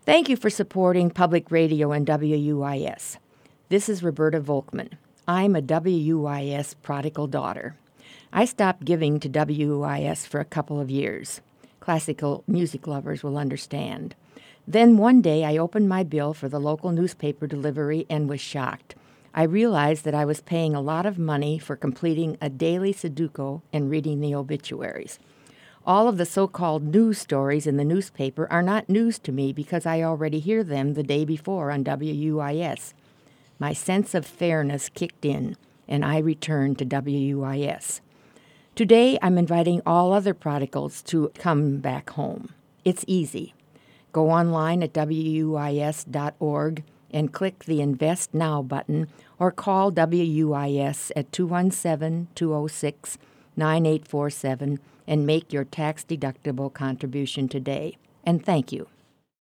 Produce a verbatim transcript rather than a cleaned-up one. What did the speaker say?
Thank you for supporting public radio and W U I S. This is Roberta Volkman. I'm a W U I S prodigal daughter. I stopped giving to W U I S for a couple of years. Classical music lovers will understand. Then one day I opened my bill for the local newspaper delivery and was shocked. I realized that I was paying a lot of money for completing a daily Sudoku and reading the obituaries. All of the so-called news stories in the newspaper are not news to me because I already hear them the day before on W U I S. My sense of fairness kicked in, and I returned to W U I S. Today, I'm inviting all other prodigals to come back home. It's easy. Go online at W U I S dot org and click the Invest Now button or call W U I S at two one seven, two zero six, nine eight four seven and make your tax-deductible contribution today. And thank you.